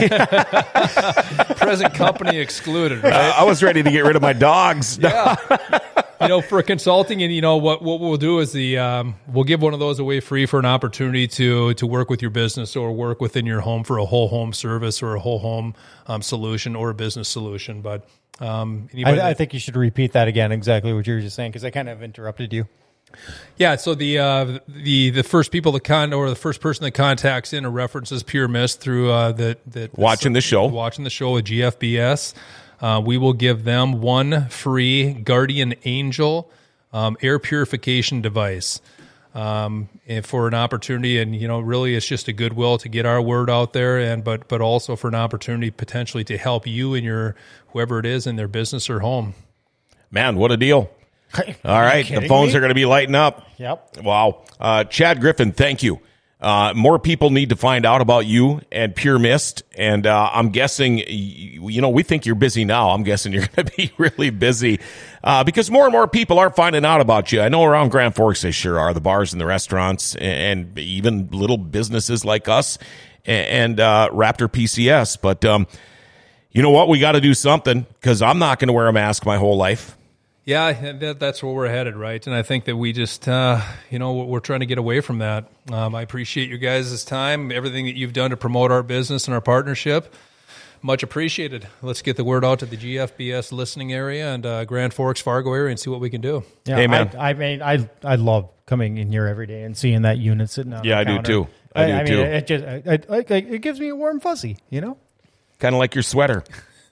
Present company excluded. Right? Uh, I was ready to get rid of my dogs. Yeah. You know, for consulting, and you know what what we'll do is the um, we'll give one of those away free for an opportunity to to work with your business or work within your home for a whole home service or a whole home um, solution or a business solution. But um, I, I think you should repeat that again. Exactly what you were just saying, because I kind of interrupted you. Yeah, so the uh, the the first people that con or the first person that contacts in or references Pure Mist through uh, the, the watching the show, watching the show with G F B S, uh, we will give them one free Guardian Angel um, air purification device um, and for an opportunity. And you know, really, it's just a goodwill to get our word out there, and but but also for an opportunity potentially to help you and your whoever it is in their business or home. Man, what a deal! All right, the phones me? are going to be lighting up. Yep. Wow. Uh, Chad Griffin, thank you. Uh, more people need to find out about you and Pure Mist, and uh, I'm guessing, you know, we think you're busy now. I'm guessing you're going to be really busy uh, because more and more people are finding out about you. I know around Grand Forks they sure are, the bars and the restaurants, and even little businesses like us and uh, Raptor P C S. But um, you know what? We got to do something, because I'm not going to wear a mask my whole life. Yeah, that, that's where we're headed, right? And I think that we just, uh, you know, we're trying to get away from that. Um, I appreciate you guys' time, everything that you've done to promote our business and our partnership. Much appreciated. Let's get the word out to the G F B S listening area and uh, Grand Forks, Fargo area and see what we can do. Yeah, hey, man. I, I mean, I I love coming in here every day and seeing that unit sitting out. Yeah, the I do counter. too. I, I do I mean, too. It just I, I, I, it gives me a warm fuzzy, you know. Kind of like your sweater.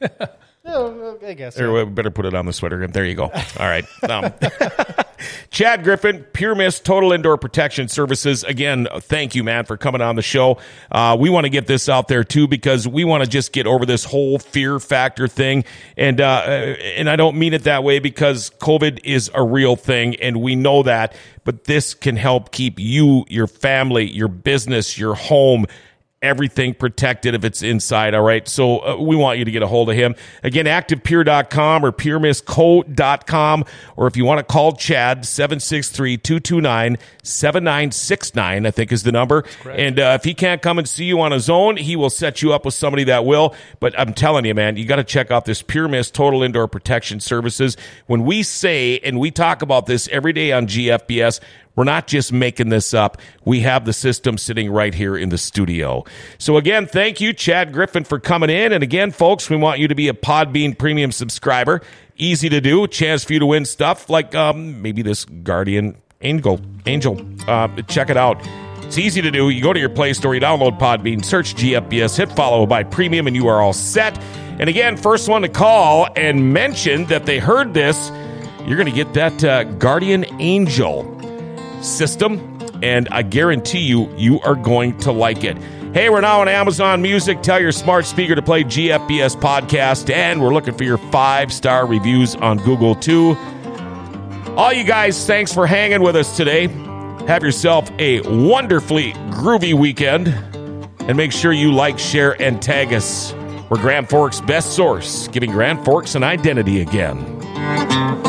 Yeah, I guess. There, we better put it on the sweater. There you go. All right. Um, Chad Griffin, Pure Mist Total Indoor Protection Services. Again, thank you, man, for coming on the show. Uh, we want to get this out there, too, because we want to just get over this whole fear factor thing. And, uh, and I don't mean it that way because COVID is a real thing, and we know that. But this can help keep you, your family, your business, your home, everything protected if it's inside, all right? So uh, we want you to get a hold of him. Again, active pure dot com or pure mist co dot com, or if you want to call Chad, seven six three, two two nine, seven nine six nine, I think is the number. And uh, if he can't come and see you on his own, he will set you up with somebody that will. But I'm telling you, man, you got to check out this Pure Mist Total Indoor Protection Services. When we say, and we talk about this every day on G F B S, we're not just making this up. We have the system sitting right here in the studio. So again, thank you, Chad Griffin, for coming in. And again, folks, we want you to be a Podbean Premium subscriber. Easy to do. Chance for you to win stuff like um, maybe this Guardian Angel. Angel. Uh, check it out. It's easy to do. You go to your Play Store, you download Podbean, search G F B S, hit follow by Premium, and you are all set. And again, first one to call and mention that they heard this, you're going to get that uh, Guardian Angel system, and I guarantee you, you are going to like it. Hey, we're now on Amazon Music. Tell your smart speaker to play G F B S Podcast, and we're looking for your five-star reviews on Google, too. All you guys, thanks for hanging with us today. Have yourself a wonderfully groovy weekend, and make sure you like, share, and tag us. We're Grand Forks' best source, giving Grand Forks an identity again.